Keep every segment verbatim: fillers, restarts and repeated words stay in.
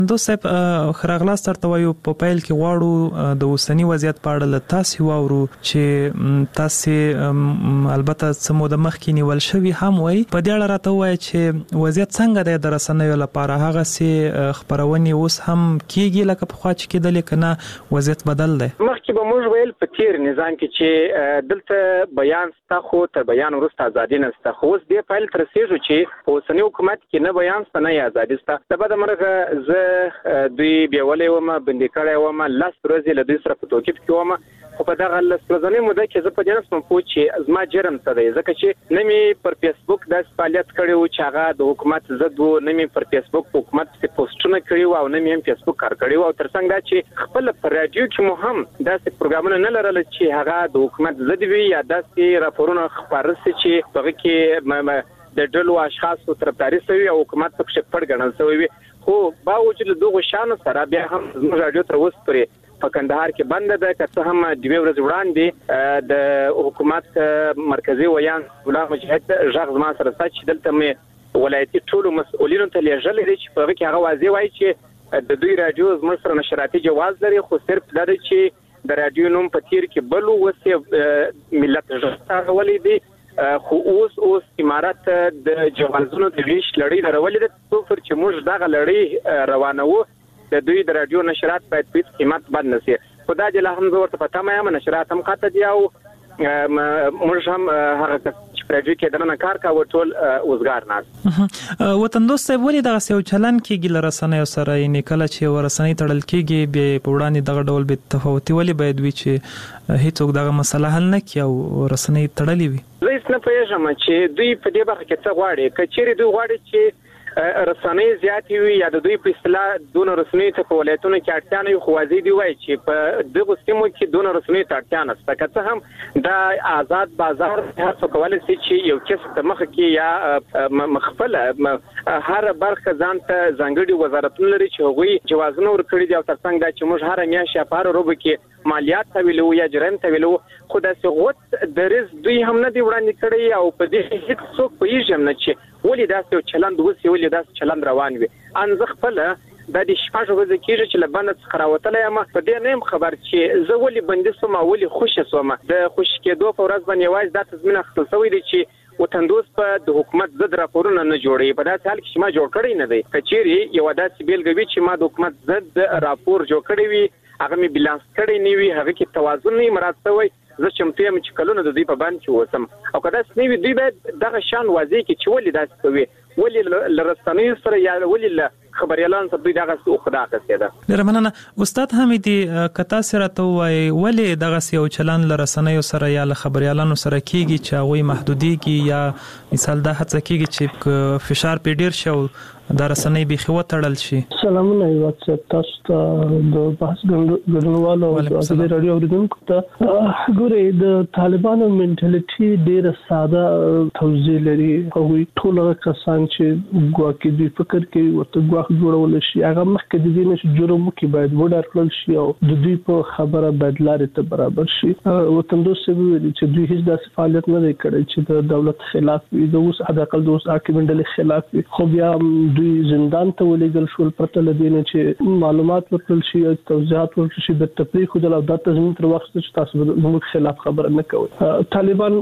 دوست خراغلاس ترته وایو په پیل کې غواړو د اوسنی وضعیت په اړه تاسو واورو چې تاسو البته سمو د مخکې نیول شوی هم وای په دې اړه راته وای چې وضعیت څنګه د درسنیو لپاره هغه سي خبرونه اوس هم کیږي لکه په خوا چې کېدل کنه وضعیت بدل دی. مخکې به موږ ویل په تیر نظام کې چې دلته بیان ستا خو تر بیان وروسته ازادي نشته، خو اوس دې فایل تر سیږي چې په اوسنی حکومت کې نه بیان ستا نه ازادي ستا. د بده مرغه زه دوی بیولې ومه بندي کړې ومه لاس ورځې له دوی سره په توقیف کې ومه، خو په دغه لاس ورځې موده کې زه په دې نسم پوه چې زما جرم څه دی، ځکه چې نه مې پر فیسبوک داسې فعالیت کړی و چې هغه د حکومت ضد و، نه مې پر فیسبوک په حکومت پسې پوسټونه کړي و او نه مې هم فیسبوک کار کړی و، او تر څنګ دا چې خپل پر رادیو کې مو هم داسې پروګرامونه نه لرل چې هغه د حکومت ضد وي یا داسې راپورونه خپاره سي چې هغه کې د ډلو اشخاصو طرفداري شوی او حکومت په شک پړ ګڼل شوی وي. خو باوجود دغه شان سره بیا هم زموږ رادیو تر اوسه پورې په کندهار کې بند ده، که څه هم د وی ورځ وړاندې د حکومت مرکزی ویان غلام مجاهد ژغ زما سره چې دلته مې ولایتي ټولو مسؤلینو ته لیږل دي چې په هغه کې هغه واضح وایي چې د دوی رادیو زموږ سره نشراتي جواز لري، خو صرف دا چې د رادیو نوم په تیر کې بل وسه ملت ژغ دی، خو اوس اوس امارات د جوازونو د ویش لړۍ درولې ده، څوفر چې موږ دغه لړۍ روانو د دوی د رادیو نشرات باید په قیمت باندې نشي. خدای دې له هم زور ته پته ما یم نشرات هم قاطع دی او موږ هم هغه چې پروژې کې دنه کار کاوه ټول اوسګار نه وطن دوست ولې دغه یو چلن کېږي لرسنۍ سره یې کله چې ورسنۍ تړل کېږي به په وړاندې دغه ډول به تفاوتي ولې باید وي چې هیڅوک دغه مسله حل نه کړي او رسنۍ تړلې وي. زه هیڅ نه پوهېږم چې دوی په دې برخه کې څه غواړي، که چیرې دوی غواړي چې رسنۍ زیاتې وي یا د دوی په اصطلاح دون رسنۍ ته په ولایتونو کې اړتیا نه وي، خو واضح دی وایي چې په دغه سیمو کې دون رسنۍ ته اړتیا نشته، که څه هم دا آزاد بازار هر څه کولی شي چې یو کس ته مخه کې یا مخفله هر برخه ځان ته ځانګړي وزارتونه لري چې هغوی جوازونه ورکړي دي، او تر څنګ دا چې موږ هره میاشت یا په هره روبه کې مالیات تحویلو یا جرم تحویلو، خو داسې غوت درز دوی هم نه دی وړاندې کړی او په دې هیڅ څوک پوهېږي هم نه چې ولې داسې یو چلند اوسي، ولې داسې چلند روان وي. ان زه خپله دا د شپږ ورځې کېږي چې له بنده څخه راوتلی یم، په دې نه یم خبر چې زه ولې بندي شوم او ولې خوشې شوم. د خوشې کېدو په ورځ باندې یوازې دا تضمین اخیستل شوی دی چې وطندوس په د حکومت ضد راپورونه نه جوړوي، په داسې حال کې چې ما جوړ کړی نه دی. که چیرې یوه داسې بېلګه وي چې ما د حکومت ضد راپور جوړ کړی وي، هغه مې بیلانس کړی نه وي، هغه کې توازن نه مراعات شوی، زه چمتو یم چې کلونه د دوی په بند کې اوسم. او که داسې نه وي دوی باید دغه شان واضح کړي چې ولې داسې کوي، ولې له رسنیو سره یا ولې له خبريالانو سره دوی دغه څه خدا اخیسته ده. ډېره مننه استاد حمیدي، که تاسو راته وایي ولې دغه یو چلن له رسنیو سره یا له خبريالانو سره کیږي چې هغوی محدودیږي یا مثال دا هڅه کیږي چې فشار پې ډېر شي او دا رسنۍ بیخي وتړل شي. سلامونه ایوات صاحب، تاسو ته د بحث ګډونوالو او د رادیو اوریدونکو ته ګورئ د طالبانو منټالیټي ډېره ساده توضیح لري. هغوی ټول هغه کسان چې ګواکې دوی فکر کوي ورته ګواښ جوړول شي، هغه مخکې د دې نه چې جرم وکړي باید وډار کړل شي او د دوی په خبره باید لارې ته برابر شي. وطندوس صاحب ویلي چې دوی هیڅ داسې فعالیت نه دی کړی چې د دولت خلاف وي، د اوس حداقل د اوس حاکمې ډلې خلاف وي، خو بیا دوی زندان ته ولېږل شول پرته له دې نه چې معلومات ورکړل شي او توضیحات ورکړل شي، بیرته پرېښودل او دا تضمین تر وخته چې تاسو زموږ خلاف خبره نه کوئ. طالبان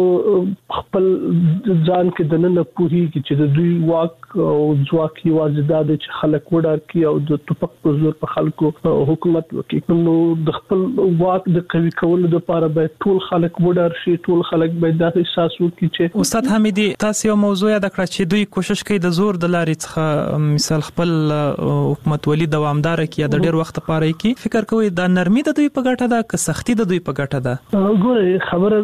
خپل ځان کې دننه پوهېږي چې د دوی واک او ځواک یوازې دا دی چې خلک وډار کړي او د ټوپک په زور په خلکو حکومت وکړي. نو د خپل واک د قوي کولو لپاره باید ټول خلک وډار شي، ټول خلک باید دا احساس وکړي چې استاد حمیدي تاسو یو موضوع یاد کړه چې دوی کوشش کوي د زور د لارې څخه مثال خپل حکومت ولي دوامدار کی یا د ډېر وخت لپاره کی. فکر کوي دا نرمي د دوی په ګټه ده که سختی د دوی په ګټه ده؟ ګوره خبره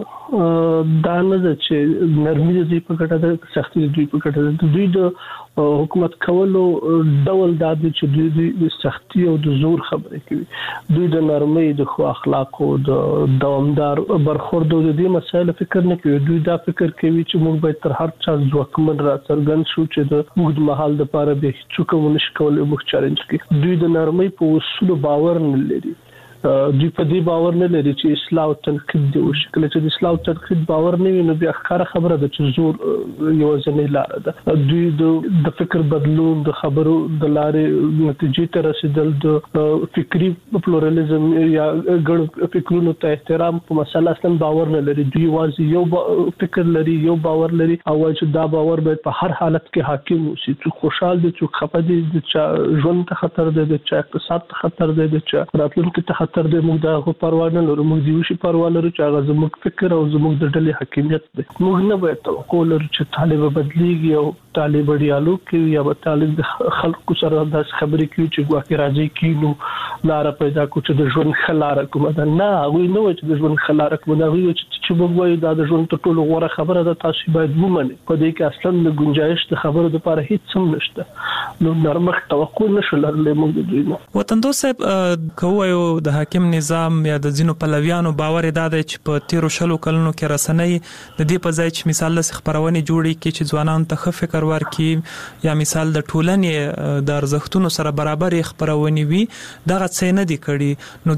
دا نه ده چې نرمي د دوی په ګټه ده که سختی د دوی په ګټه ده. دوی د حکومت کولو ډول دا دی چې دوی د سختی او د زور خبرې کوي، دوی د نرمۍ د خو اخلاقو د دوامدار برخورد او د دې مسایل فکر نه کوي. دوی دا فکر کوي چې موږ باید تر هر چا ځواکمن را څرګند شو چې د اوږد مهال لپاره به هیڅوک ونشي کولی موږ چالنج کړي. دوی د نرمۍ په اصولو باور نه لري. دوی په دې باور نه لري چې اصلاح او تنقید دی وشي. کله چې د اصلاح او تنقید باور نه وي نو بیا ښکاره خبره ده چې زور یو ځنې لاره ده. دوی د فکر بدلون د خبرو د لارې نتیجې ته رسیدل د فکری پلورالېزم یا ګڼ فکرونو ته احترام په مسله اصلا باور نه لري. دوی واځي یو فکر لري یو باور لري او چې دا باور باید په هر حالت کې حاکم وي. چې خوشحال دي چې خپه دي چې ژوند ته خطر دی چې اقتصاد ته خطر دی چې راتلونکي ته خطر دی. موږ دا پروا نه لرو. موږ د یو شي پروا لرو چې هغه زموږ فکر او زموږ د ډلې حاکمیت دی. موږ نه باید توقع لرو چې طالب بدلیږي او طالب ډیالوګ کوي یا به طالب د خلکو سره داس خبرې کوي چې ګواکې راځي کینو لار پیدا کو چې د ژوند خلاره کوم ده. نه هغه نو چې د ژوند خلاره کوم ده. هغه چې موږ وایو دا د ژوند ټولو غوړه خبره ده. تاسو باید ومنئ په دې کې اصلا د گنجائش د خبرو لپاره هیڅ هم نشته. نو نرمخ توقع نشو لرلې موږ د دوی. وطندو صاحب کوایو د حاکم نظام یا د ځینو پلویانو باور دا دی چې په تیرو شلو کلونو کې رسنۍ د دې په ځای چې مثال د خبرونه جوړي کې چې ځوانان ته ښه فکر ورکړي یا مثال د ټولنې د ارزښتونو سره برابر خبرونه وي دغه څه نه دي کړي. نو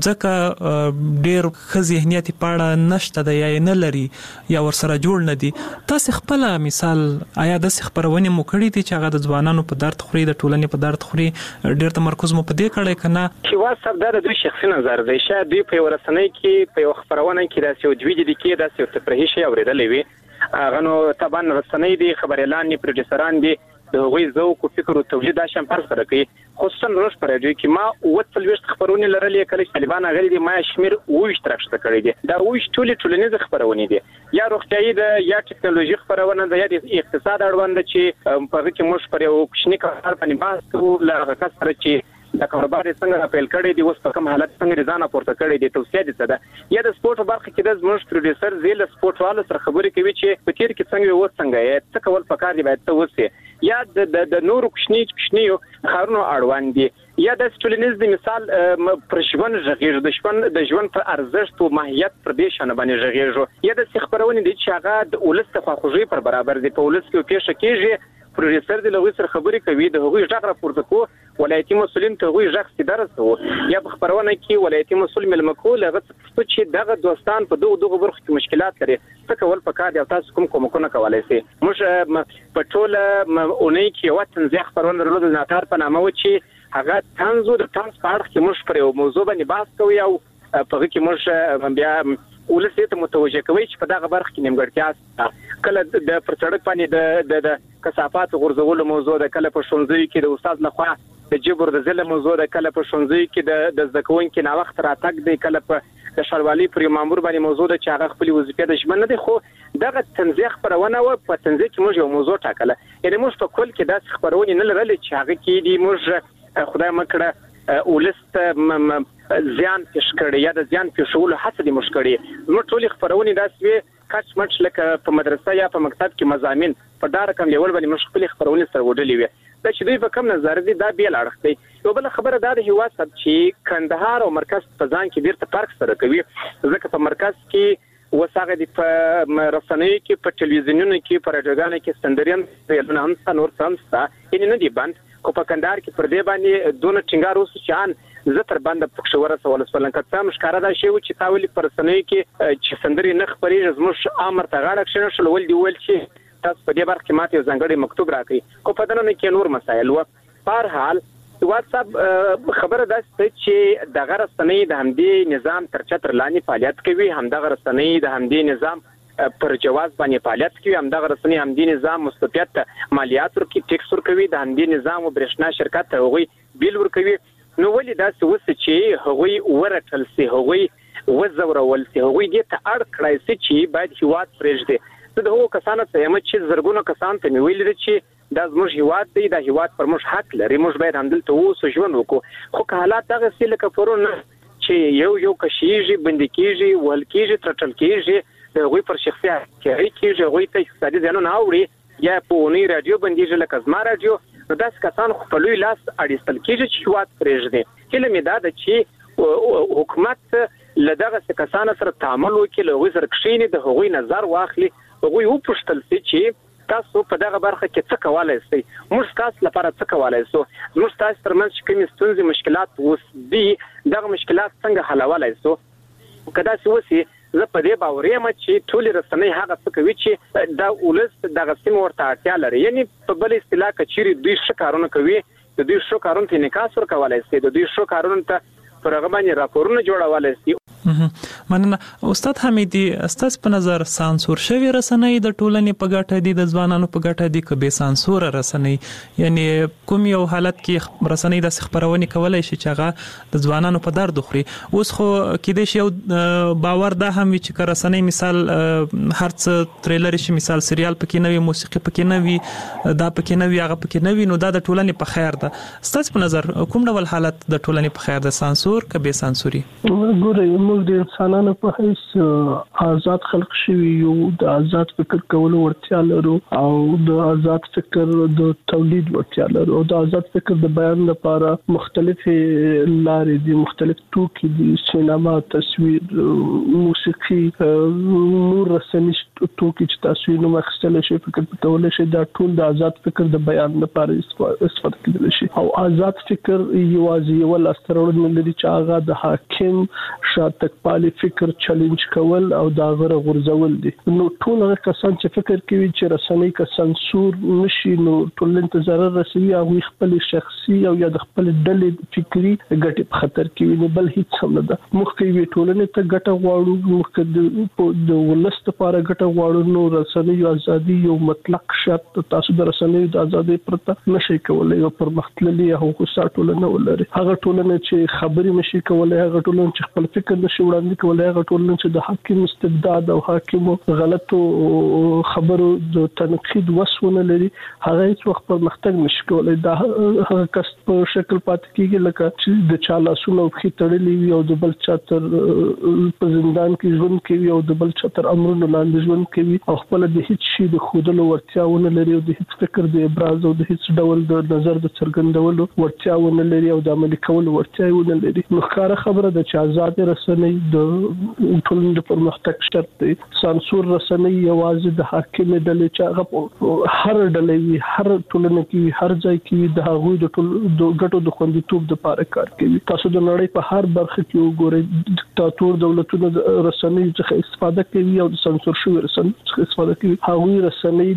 ځکه ډېر ښه ذهنیت پاړه نشته د یا نه لري یا ورسره جوړ نه دي. تاسو خپل مثال آیا د خبرونه مو کړی دي چې هغه د ځوانانو په درد خوري د ټولنې په درد خوري ډېر تمرکز مو په دې کړی کنه چې واسب دا د دوی شخصي نظر دی. شاید دوی په ورسنۍ کې په خبرونه کې داسې او دوی دي کې داسې تفریحي شی اوریدلې وي. هغه نو طبعا رسنۍ دي خبر اعلان دي پروډوسران دي د هغوی ذوق او فکر او تولید دا شم فرض سره کوي. خصوصا روش پر راډیو کې ما اوه څلوېښت خبرونه لرلې کله چې طالبان غلي دي ما شمیر اوه ترخصه کړی دي. دا اوه ټولې ټولنیز خبرونه دي یا روغتیايي ده یا ټکنالوژي خبرونه ده یا د اقتصاد اړوند چې په هغه کې موږ پر یو کوچنی کار باندې بحث کوو لږه کس سره چې د کاروبار څنګه راپیل کړي دي اوس په کوم حالت څنګه ځان پورته کړي دي توصیه دي څه ده یا د سپورت برخه کې د زموږ پروډوسر زیل سپورت والو سره خبرې کوي چې په تیر کې څنګه و څنګه یې څه کول پکار دی باید ته وسه یا د د نورو کوچنی کوچنی خارونو اړوند دي یا د ټولنیز د مثال پر ژوند ژغیر د ژوند د ژوند پر ارزښت او ماهیت پر دې شنه باندې ژغیر یا د خبرونه دي چې هغه د ولست تفاخوږي پر برابر دي په ولست کې پیښه کېږي. پروډوسر د لغوي سره خبرې کوي د هغوی ژغ راپورته کو ولایتي مسولین ته هغوی ژغ سیدارسو یا په خبرونه کې ولایتي مسول ملمکو لغه چې دغه دوستان په دوه دوه برخو کې مشکلات لري څه کول پکار دی تاسو کوم کومکونه کولای شئ. موږ په ټوله اونۍ کې یو تنزیه خبرونه درلود د ناتار په نامه و چې هغه تنزو د تنز په اړه کې موږ پر یو موضوع باندې بحث کوو او په هغه کې موږ بیا ولسته متوجه کوي چې په دغه برخه کې نیمګړتیا کله د پرڅړک باندې د د کثافات غورځولو موضوع ده کله په شونځي کې د استاد لخوا د جبر د ځله موضوع ده کله په شونځي کې د د ځکوونکو نا وخت راتګ دی کله په د شړوالي پر مامور باندې موضوع ده چې هغه خپل وظیفه د ژمن نه دی. خو دغه تنزیه خبرونه و په تنزیه کې موږ یو موضوع ټاکله یعنی موږ په کل کې داس خبرونه نه لرل چې هغه کې دی موږ خدای مکړه ولست زیان پیش کړی یا د زیان پیښولو هڅه دي مشکړي. نو ټول خبرونه داسې کچ مچ لکه په مدرسه یا په مکتب کې مضامین په دا رقم لیول باندې مشکل خبرونه سره وډلې وي. دا چې دوی په کم نظر دي دا بیل اړخ دی. یو بل خبره دا د هیواد سب چې کندهار او مرکز په ځان کې ډیر فرق سره کوي ځکه په مرکز کې وساغه دي په رسنۍ کې په ټلویزیونونو کې په راډیوګانو کې سندریان په هم څنور څنستا یې نه دي بند کو په کندهار کې پر دې باندې دونه ټینګار اوس چې ان زه تر باندې پښه ورسول سولن کته مشکاره دا شی و چې تاولي پر رسنۍ کې چې سندري نه خبري زموږ امر ته غاړه کښنه شل ول دی ول چې تاسو په دې برخه کې ماته ځانګړي مکتوب راکړي کو په دنه کې نور مسایل و. په هر حال واتساپ خبره ده چې د غرسنۍ د همدې نظام تر چتر لاندې فعالیت کوي هم د غرسنۍ د همدې نظام پر جواز باندې فعالیت کوي هم د غرسنۍ همدې نظام مستفیت مالیات ورکړي ټیکس ورکوي د همدې نظام وبرښنا شرکت ته هغوی بیل ورکوي. نو ولې داسې وسه چې هغوی ورټل سي هغوی وزورول سي هغوی دې ته اړ کړای سي چې باید هیواد پرېږدي. زه د هغو کسانو ته یم چې زرګونو کسان ته مې ویلي چې دا زموږ هیواد دی دا هیواد پر موږ حق لري موږ باید همدلته اوسو ژوند وکړو. خو که حالات دغسې لکه پرون چې یو یو کشیږي بندي کېږي وهل کېږي ترټل کېږي د هغوی پر شخصي حقیقي کېږي هغوی ته اقتصادي زیانونه اوړي یا په اونۍ راډیو بندېږي لکه زما راډیو نو داسې کسان خو په لوی لاس اړیستل کېږي چې هیواد پرېږدي. هیله مې دا ده چې حکومت له دغسې کسانو سره تعامل وکړي له هغوی سره کښېني د هغوی نظر واخلي هغوی وپوښتل سي چې تاسو په دغه برخه کې څه کولای شئ موږ تاسو لپاره څه کولای شو موږ تاسو ترمنځ کومې ستونزې مشکلات اوس دي دغه مشکلات څنګه حلولای سو کدا چې وسی زه په دې باور یم چې ټول رسنۍ هغه څه کوي چې دا ولس دغه سیمه ورته اړتیا لري یعنی په بل اصطلاح کې چې دوی ښه کارونه کوي د دوی ښه کارونه ته انعکاس ورکولای شي د دوی ښه کارونه ته پر هغه باندې راپورونه جوړولای شي. مننه استاد حمیدي ستاسو په نظر سانسور شوی رسنۍ د ټولنې په ګټه دي د ځوانانو په ګټه دي که به سانسور رسنۍ یعنی کوم یو حالت کې رسنۍ د خبرونه کولای شي چې هغه د ځوانانو په درد خوري اوس خو کې د یو باور ده هم چې رسنۍ مثال هر څه ټریلر شي مثال سریال پکې نوې موسیقي پکې نوې دا پکې نوې هغه پکې نوې نو دا د ټولنې په خیر ده ستاسو په نظر کوم ډول حالت د ټولنې په خیر ده سانسور که به سانسوري؟ ګورئ موږ د انسانانو په هیڅ آزاد خلق شوی یو د آزاد فکر کولو ورتیا لرو او د آزاد فکر د تولید ورتیا لرو او د آزاد فکر د بیان لپاره مختلفې لارې دي مختلف توکي دي سینما تصویر موسیقي نور رسنۍ توکي چې تاسو نو مخستل شي فکر کولای شي دا ټول د آزاد فکر د بیان لپاره استفاده کېدل شي او آزاد فکر یوازې یو لاسترول نه لري چې هغه د حاکم شاتک پالي فکر چیلنج کول او دا غره غرزول دي نو ټول هغه کسان چې فکر کوي چې رسنۍ کا سانسور نشي نو ټول ته ضرر رسوي او خپل شخصي او یا د خپل ډلې فکری ګټه په خطر کې وي بل هیڅ هم نه ده مخ کوي ټولنه ته ګټه غواړو مخ د ولست لپاره ګټه غواړو نو رسنۍ ازادي یو مطلق شرط تاسو د رسنۍ د ازادي پرته نشي کولای او پرمختللي حقوق ساتلو ولري هغه ټولنه چې خبري نشي کولای هغه ټولنه چې خپل فکر نشي وړاندې کولای هغه ټولنه چې د حاکم استبداد او حاکم غلطو خبرو د تنقید وسونه لري هغه هیڅ وخت پرمختګ نشي کولای دا هغه کس په شکل پات کیږي لکه چې د چا لاسونه خې تړلې وي او د بل چا تر په زندان کې ژوند کوي او د بل چا تر امرونو لاندې ژوند کوي او خپل د هیڅ شي د خودلو ورتیاونه لري او د هیڅ فکر د ابراز او د هیڅ ډول د نظر د څرګندولو ورتیاونه لري او د عملي کولو ورتیاونه لري نو ښکاره خبره ده چې آزاد رسنۍ د ټولنې د پرمختګ شرط دی سانسور رسنۍ یوازې د حاکم ډلې چې هغه هر ډلې وي هر ټولنه کې هر ځای کې د هغوی د ټول د ګټو د خوندیتوب لپاره کار کوي تاسو د نړۍ په هر برخه کې وګورئ دیکتاتور دولتونه رسنۍ څخه استفاده کوي او د سانسور شوی رسنۍ څخه استفاده کوي هغوی رسنۍ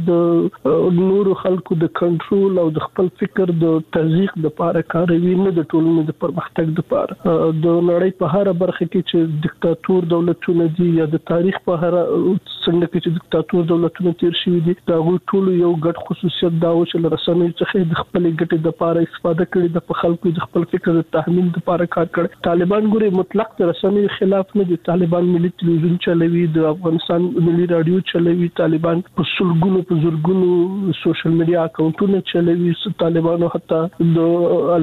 د نورو خلکو د کنټرول او د خپل فکر د تضییق لپاره کاروي نه د ټولنې د پرمختګ لپاره د نړۍ په هر برخه کې چې دیکتاتور دولتونه دي یا د تاریخ په هر څنګه کې چې دیکتاتور دولتونه تیر شوي دي دا ټول یو ګډ خصوصیت دا و چې رسنۍ څخه د خپل ګټې لپاره استفاده کړي د خلکو د خپل فکر د تحمیل لپاره کار کړي طالبان ګوري مطلق د رسنۍ خلاف نه دي طالبان ملي تلویزیون چلوي د افغانستان ملي رادیو چلوي طالبان په سلګونو په زورګونو سوشل میډیا اکاونټونه چلوي طالبانو حتی د